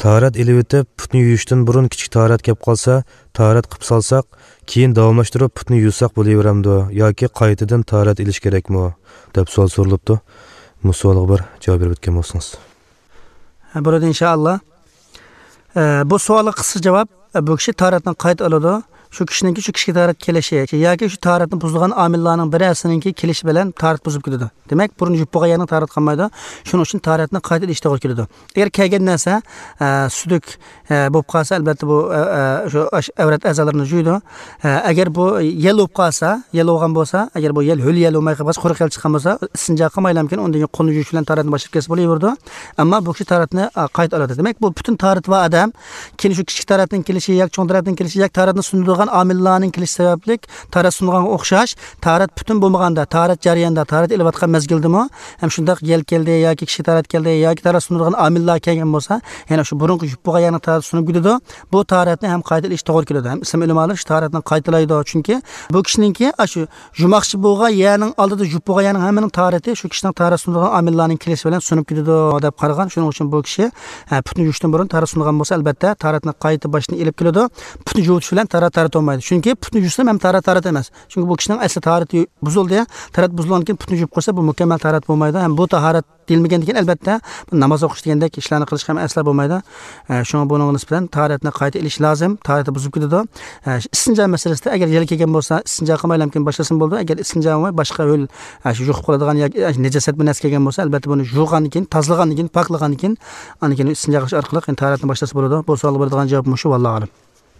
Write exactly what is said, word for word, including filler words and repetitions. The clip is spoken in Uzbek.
taharat elib o'tib, putni yuyishdan burun kichik taharat kelib qolsa, taharat qilib solsak, keyin davomlashtirib putni yuvsak bo'laveramdi yoki qaytadan taharat elish kerakmi deb savol so'ralibdi. Bu savolga bir javob berib o'tgan bo'lsangiz. Burada inşallah bu savolga qisqa javob, bu kishi taharatdan qayt oladi. Şu kişinin şu kişiga taharat kelishi yoki şu taharatni buzgan omillarning birisiningki kelishi bilan taharat buzib ketadi. Demak, burun yuvib bo'lgan taharat qilmaydi. Shuning uchun taharatni qayta idishga to'g'ri keladi. Agar kelgan narsa suduk bo'lib qolsa, albatta bu shu avrat a'zolarini yuydi. Agar bu yel bo'lib qolsa, yel bo'lgan bo'lsa, agar bu yel hul yel bo'lmay qolsa, quruq yel chiqqan bo'lsa, istinjo qilmaylamkin, undan keyin qo'lni yuvish bilan taharatni boshlab kelsa bo'laverdi. Ammo bu kishi taharatni qayta oladi. Demak, bu butun taharat va adam keyin shu kichik taharatning kelishi yoki cho'ng taharatning kelishi yoki taharatni sundigan omillarning kelish sabablik taharat sundiganga o'xshash, taharat butun bo'lmaganda, taharat jarayonida, taharat ilayotgan mezgildimi, ham shunday yel keldi yoki kishi taharat keldi yoki taharat sundigan omillar kelgan bo'lsa, yana shu burunqi yuvib bo'lgan taharat sunib ketadi. Bu taharatni ham qayta ilish to'g'ri keladi. Ham ism ilmlar shu taharatni qaytalaydi, chunki bu kishiningki shu jumoqchi bo'lgan yerning oldida yuvib bo'lganning hammaning taharati shu kishining taharat sundigan omillarning kelishi bilan sunib ketadi deb qaragan. Shuning uchun bu kishi putni yuvishdan burun taharat sundigan bo'lsa, albatta taharatni qayta boshini ilib keladi. Putni yuvish bilan taharat taharat olmaydi. Chunki putni yuvsa ham taharat taharat emas. Chunki bu kishining asli taharati buzildi. Taharat buzilgandan keyin putni yuvib qo'ysa, bu mukammal taharat bo'lmaydi. Ham bu taharat deyilmagandan keyin albatta namoz o'qish degandek ishlarni qilish ham asla bo'lmaydi. Shunga buning nisbatan taharatni qayta ilish lozim. Taharatni buzib ketadi. Istinjo masalasida agar yel kelgan bo'lsa, istinjo qilmaylamkin boshlasin bo'ldi. Agar istinjo olmay boshqa yo'l shu yuqib qoladigan yoki najosat bilan nas kelgan bo'lsa, albatta buni yuvgandan keyin, tozalagandan keyin, poklagandan keyin, aniq istinjo qilish orqali taharatni boshlasa bo'ladi. Bu savolga beradigan javobim shu, vallohu alam.